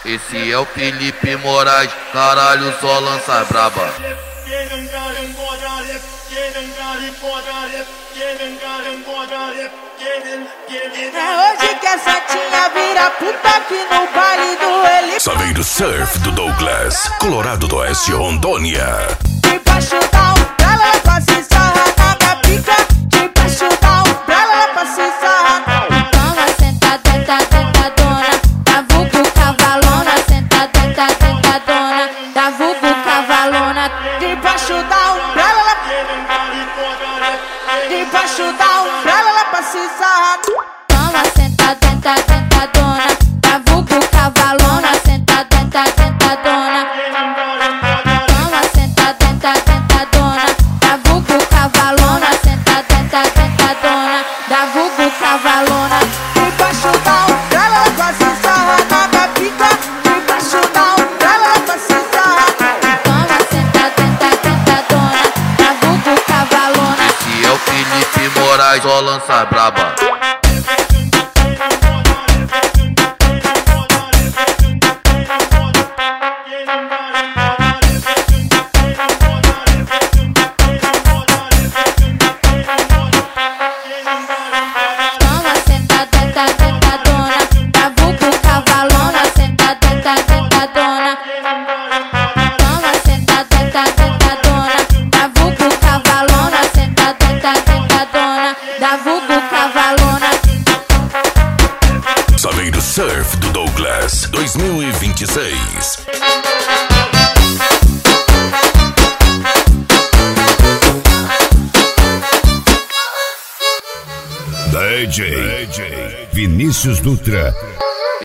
Esse é o Felipe Moraes, caralho, só lança braba. É hoje que a Santinha vira puta aqui no baile do Eli. Saveiro Surf do Douglas, Colorado do Oeste, Rondônia. Debaixo da umbrella, ela pra se sarrar na minha pica. Debaixo da umbrella, ela pra se sarrar. Toma, senta, tentadona, da vulgo cavalona. Senta, tentadona, da vulgo cavalona. Debaixo da umbrella, ela... Debaixo da umbrella, ela pra se sarrar. Toma, senta, tentadona, da vulgo cavalona. Senta, tentadona. Toma, senta, tentadona, da vulgo cavalona. Senta, tentadona, da vulgo cavalona. Debaixo da umbrella, ela pra se sarrar na minha pica. Debaixo da umbrella, ela pra se sarrar. Toma, senta, tentadona, da vulgo cavalona. Esse é o Felipe Moraes, só lança braba. Toma, senta, tentadona, da vulgo cavalona. Senta, tentadona. Toma, senta, tentadona, da vulgo cavalona. Senta, tentadona, da vulgo cavalona. Saveiro Surf do Douglas 2026. DJ Vinícius Dutra